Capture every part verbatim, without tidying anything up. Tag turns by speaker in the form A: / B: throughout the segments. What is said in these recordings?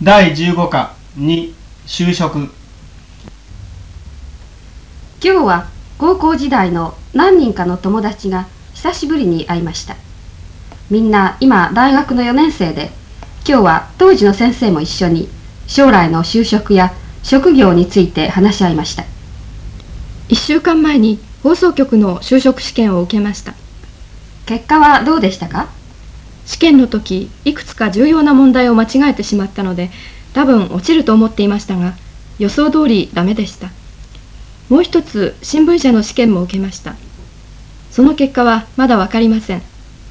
A: だいじゅうごかに就職。
B: 今日は高校時代の何人かの友達が久しぶりに会いました。みんな今大学のよねん生で、今日は当時の先生も一緒に将来の就職や職業について話し合いました。
C: いっしゅうかんまえに放送局の就職試験を受けました。
B: 結果はどうでしたか？
C: 試験の時いくつか重要な問題を間違えてしまったので、多分落ちると思っていましたが、予想通りダメでした。もう一つ新聞社の試験も受けました。その結果はまだ分かりません。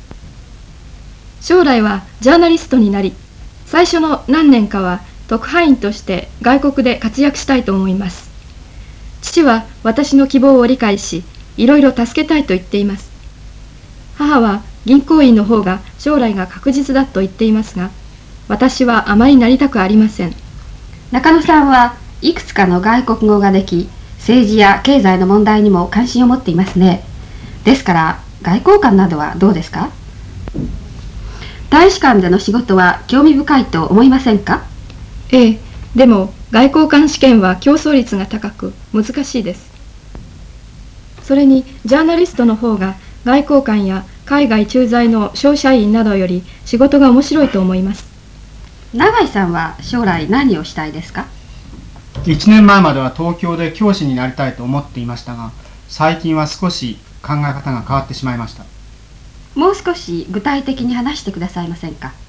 C: 将来はジャーナリストになり、最初の何年かは特派員として外国で活躍したいと思います。父は私の希望を理解し、いろいろ助けたいと言っています。母は銀行員の方が将来が確実だと言っていますが、私はあまりなりたくありません。
B: 中野さんはいくつかの外国語ができ、政治や経済の問題にも関心を持っていますね。ですから外交官などはどうですか？大使館での仕事は興味深いと思いませんか？
C: ええ、でも外交官試験は競争率が高く難しいです。それにジャーナリストの方が外交官や海外駐在の商社員などより仕事が面白いと思います。
B: 永井さんは将来何をしたいですか？
A: いちねんまえまでは東京で教師になりたいと思っていましたが、最近は少し考え方が変わってしまいました。
B: もう少し具体的に話してくださいませんか？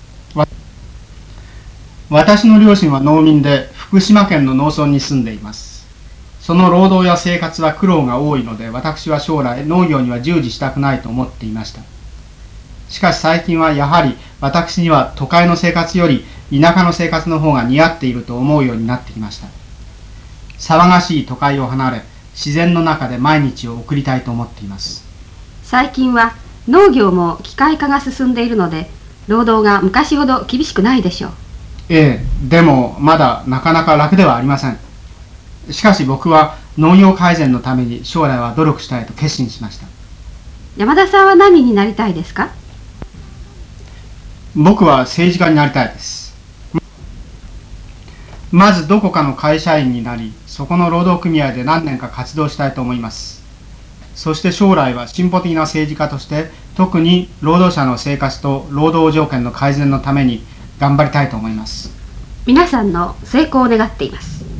A: 私の両親は農民で福島県の農村に住んでいます。その労働や生活は苦労が多いので、私は将来農業には従事したくないと思っていました。しかし最近はやはり私には都会の生活より田舎の生活の方が似合っていると思うようになってきました。騒がしい都会を離れ、自然の中で毎日を送りたいと思っています。
B: 最近は農業も機械化が進んでいるので、労働が昔ほど厳しくないでしょう。
A: ええ、でもまだなかなか楽ではありません。しかし僕は農業改善のために将来は努力したいと決心しました。
B: 山田さんは何になりたいですか？
A: 僕は政治家になりたいです。まずどこかの会社員になり、そこの労働組合で何年か活動したいと思います。そして将来は進歩的な政治家として、特に労働者の生活と労働条件の改善のために頑張りたいと思います。
B: 皆さんの成功を願っています。